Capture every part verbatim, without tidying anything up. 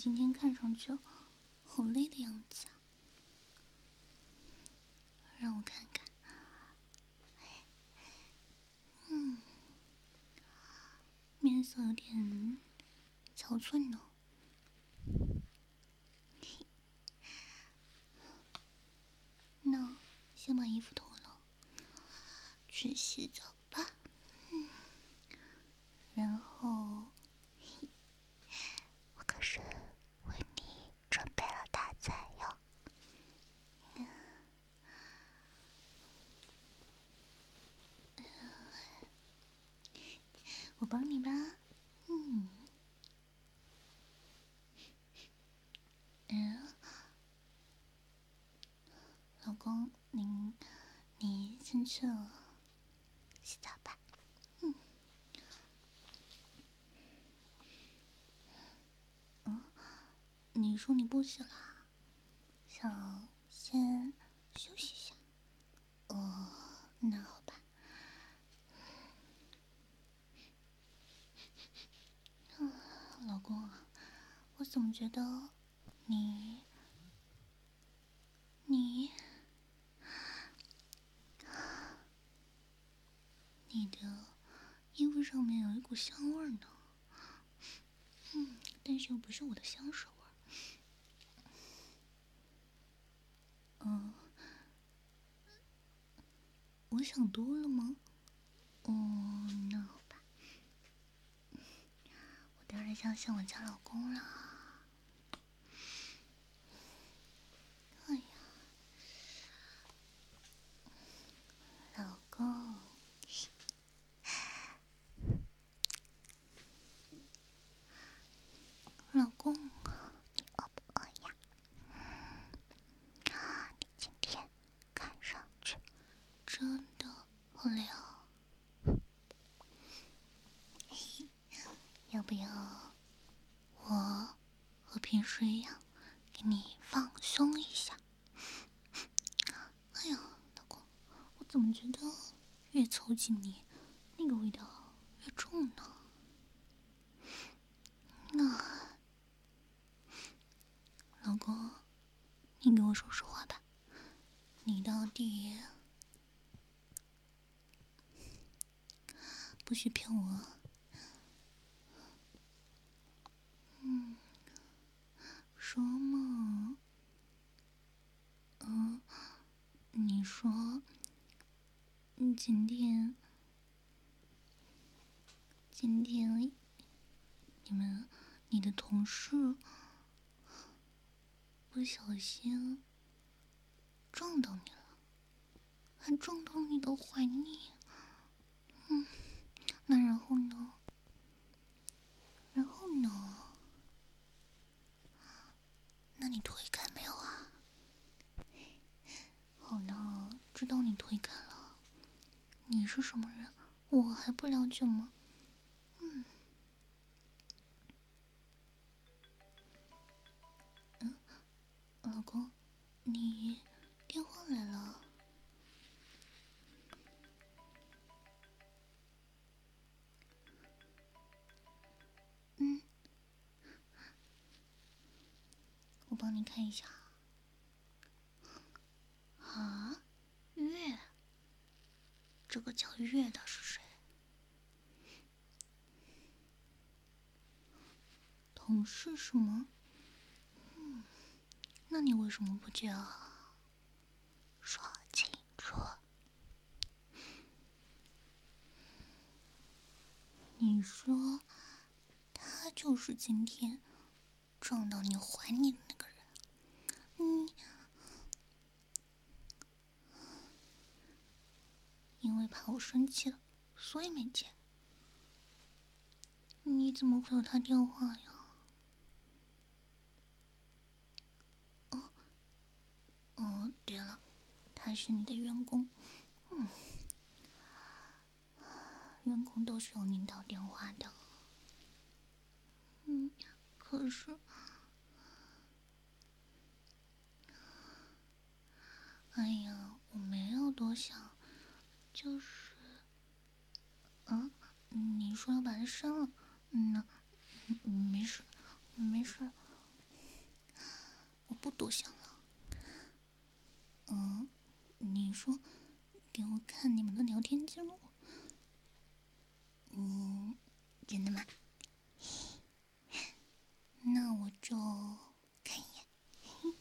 今天看上去好累的样子啊，让我看看。嗯，面色有点憔悴呢。那先把衣服脱了，去洗澡吧。嗯，然后我可是为你准备了大菜哟。我帮你吧。嗯，嗯，老公，您，你先去洗澡吧。嗯，嗯，你说你不洗了，想先休息一下。哦，那好吧。嗯，老公，我怎么觉得你，你，你的衣服上面有一股香味呢？嗯，但是又不是我的香水味儿。嗯，我想多了吗？哦，那好吧，我当然相信我家老公了。哎呀，老公，老公，你饿不饿呀？你今天看上去真的好累哦。要不要我和平时一样给你放松一下？哎呀，老公，我怎么觉得越凑近你，那个味道越重呢？那，老公，你给我说实话吧，你到底不许骗我。嗯，说嘛。嗯，你说，今天，今天，你们，你的同事不小心撞到你了，还撞到你的怀里。嗯，那然后呢？然后呢？那你推开没有啊？好了，知道你推开了。你是什么人？我还不了解吗？嗯。嗯，老公，你电话来了。嗯，我帮你看一下。啊，月，这个叫月的是谁？同事是吗？嗯，那你为什么不接啊？说清楚。你说，他就是今天撞到你怀里的那个人。嗯，因为怕我生气了，所以没接。你怎么会有他电话呀？哦，哦，对了，他是你的员工。嗯，员工都是有领导电话的。嗯，可是，哎呀，我没有多想，就是，啊，你说要把它删了，嗯，那，嗯，没事，没事， 不多想了。嗯，你说给我看你们的聊天记录。嗯，真的吗？那我就看一眼。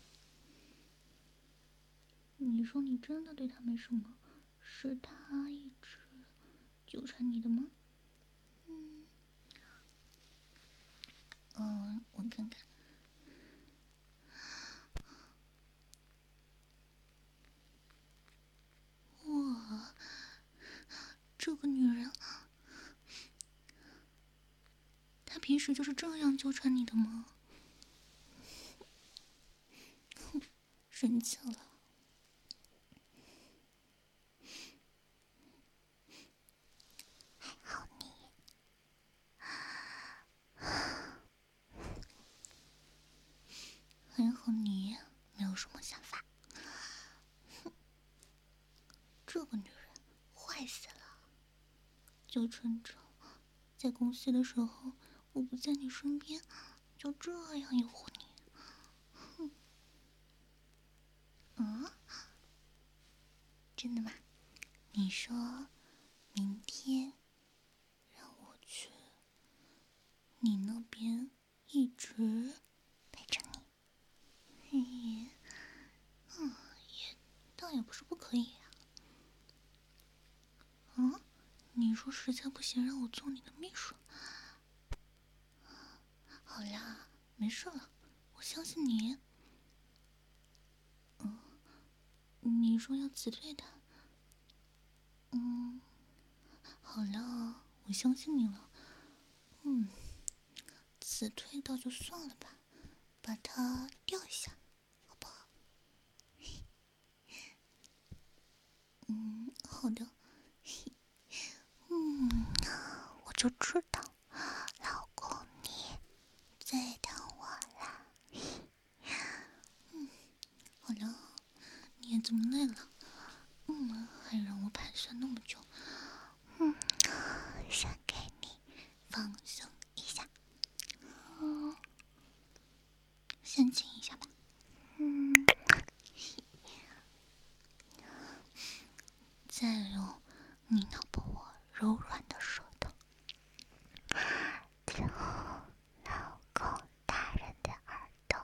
你说你真的对他没什么，是他一直纠缠你的吗？嗯，嗯，我看看。哇，这个女人，她平时就是这样纠缠你的吗？哼，生气了。还好你，还好你没有什么想法。哼，这个女人坏死了，就趁着在公司的时候我不在你身边，就这样诱惑你。哼，嗯，真的吗？你说明天让我去你那边一直陪着你。嘿，嗯，也倒也不是不可以呀。嗯，你说实在不行，让我做你的秘书。好啦，没事了，我相信你。嗯，你说要辞退他。嗯，好了，我相信你了。嗯，辞退倒就算了吧，把他调一下，好不好？嗯，好的。嗯，我就知道，老公你最疼我啦。嗯，好了，你也这么累了，嗯，还让我盘算那么久，嗯，想给你放松一下，嗯，先亲一下吧，嗯，再用你那把我柔软的舌头亲老公大人的耳朵，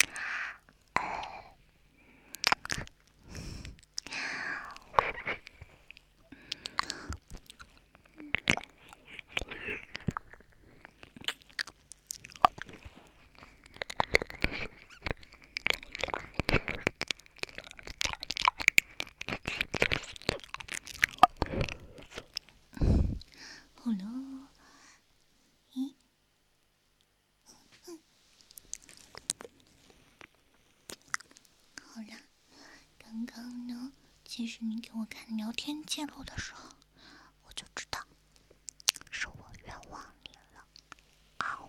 好了，咦，嗯，好了，刚刚呢，其实你给我看聊天记录的时候，我就知道是我冤枉你了。啊，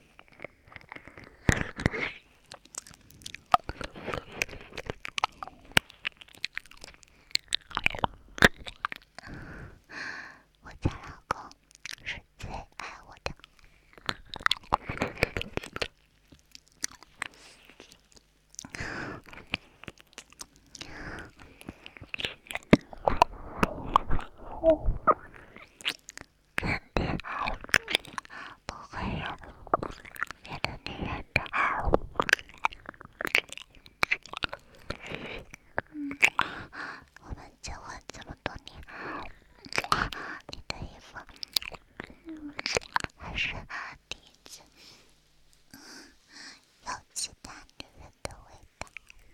我家老公是最爱我的。不会有别的女人的。嗯，我们结婚这么多年，你的衣服，嗯，还是第一次有其他女人的味道。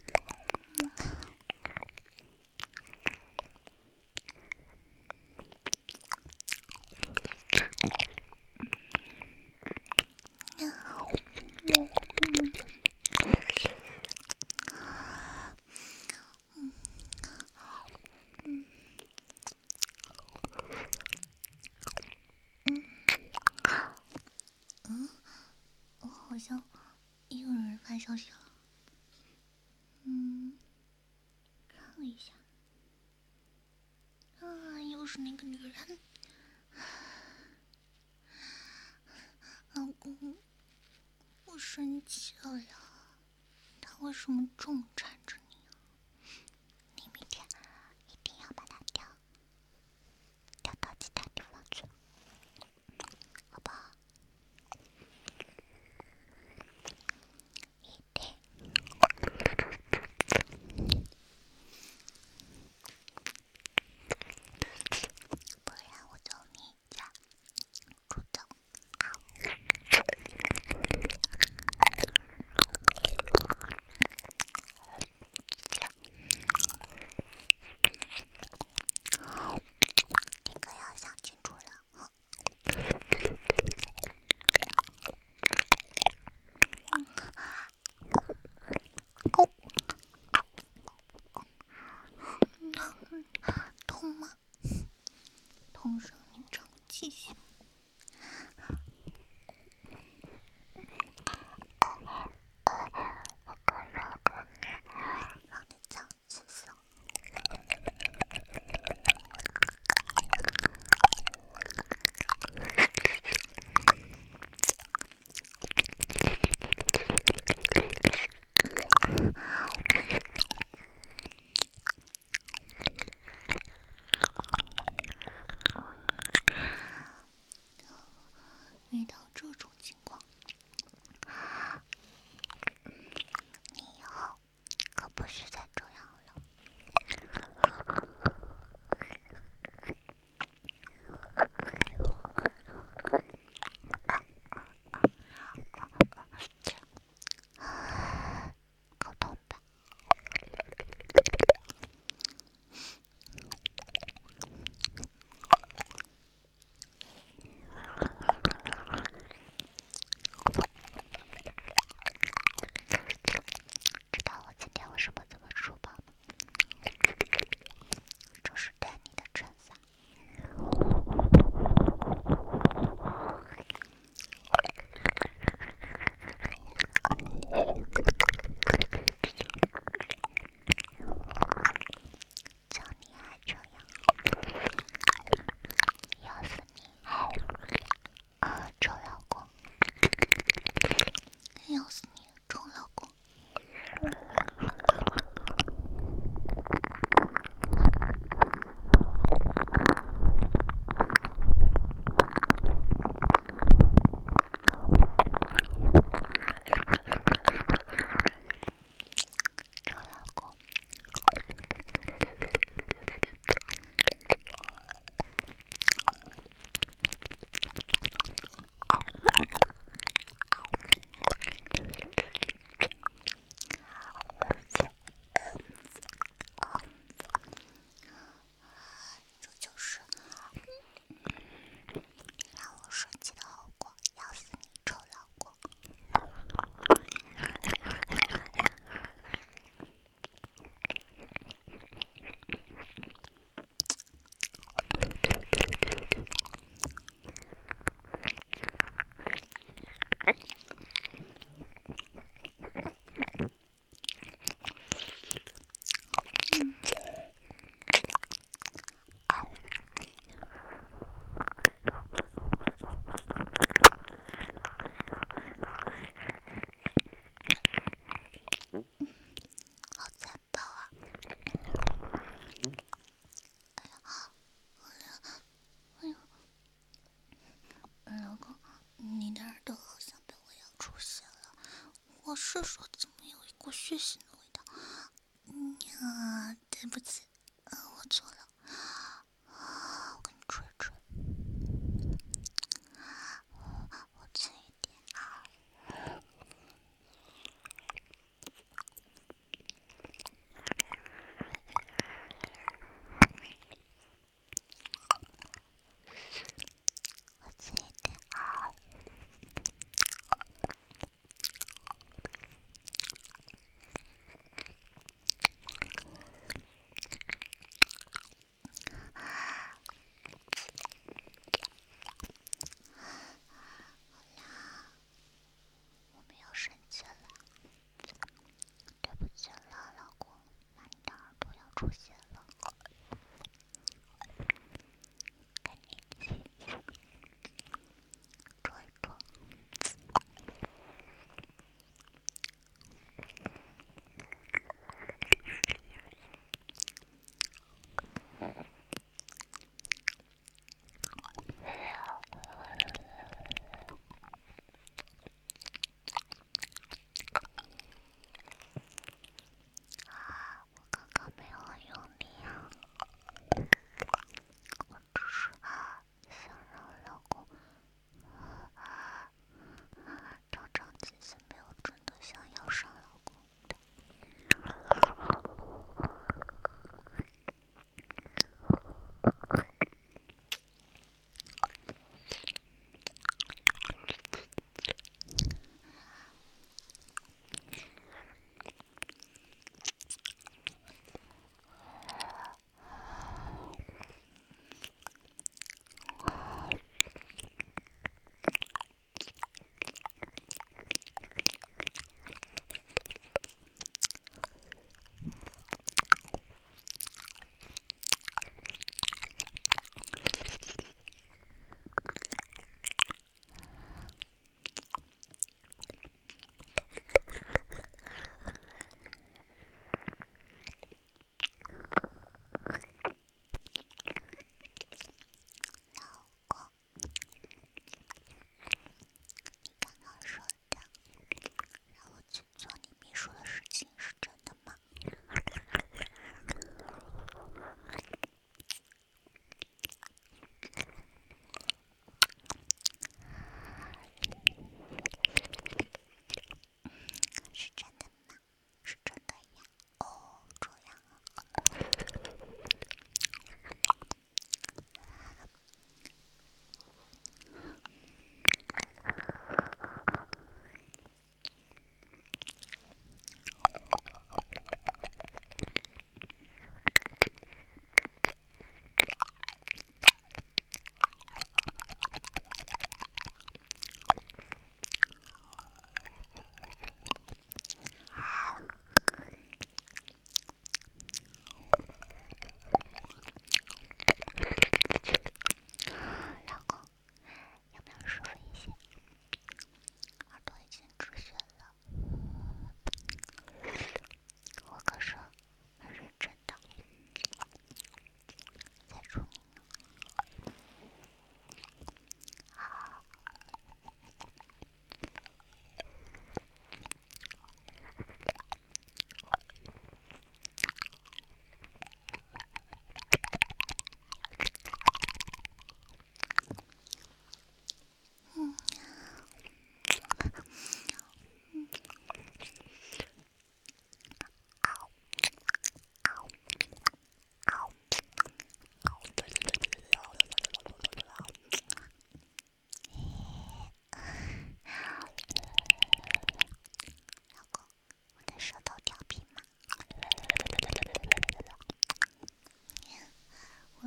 嗯，我好像又有人发消息了。嗯，看了一下，啊，又是那个女人。老公，我生气了呀，他它为什么重缠着你啊？你明天一定要把它调调到其他地方去，好不好？一定。不然我就你家出走。你可要想清楚了。哦，痛吗？痛让你长记性。让你长记性。遇到这种情况，你以后可不许再这样了。够痛吧？知道我今天为什么这么粗暴吗？就是对你的惩罚。叫你还这样，要死你！啊，臭老公！要死你，臭老公！臭老公！这就是让我生气的后果，要死你，臭老公！好残暴啊！哎呀，哎呀，老公，你的耳朵好像被我咬出血了。我是说，怎么有一股血腥的味道？嗯呀，对不起，呃，我错了。啊，我给你吹吹，我轻一点啊。我轻一点啊。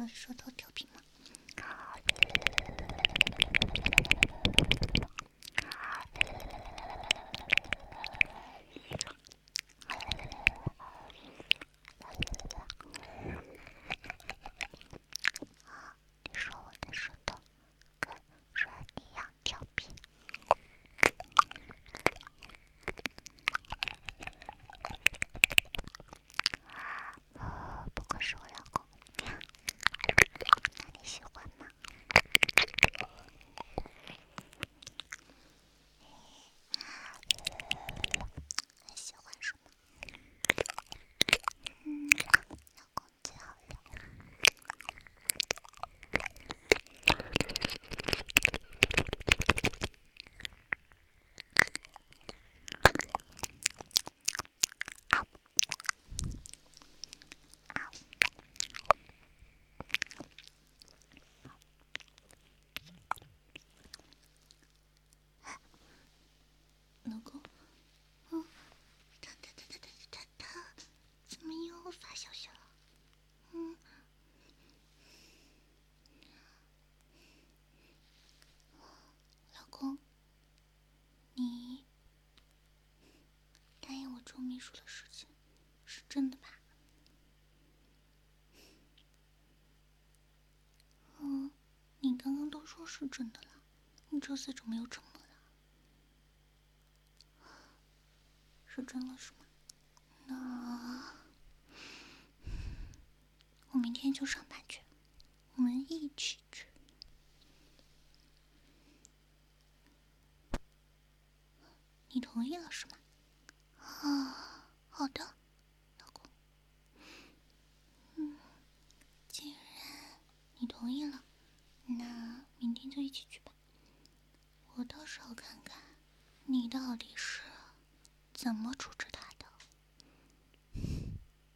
的舌头调皮吗？你说我的舌头跟人一样调皮？不过是我老公，那你喜欢吗？很喜欢是吗？嗯，老公最好了。老公，嗯，他他他他他他他怎么又发消息了？嗯，老公，你答应我周秘书的事情是真的吧？嗯，你刚刚都说是真的了，你这次怎么又沉默了？是真的是吗？那我明天就上班去，我们一起去。你同意了是吗？啊，好的，老公。嗯，既然你同意了，那明天就一起去吧。我倒是要看看你到底是怎么处置他的。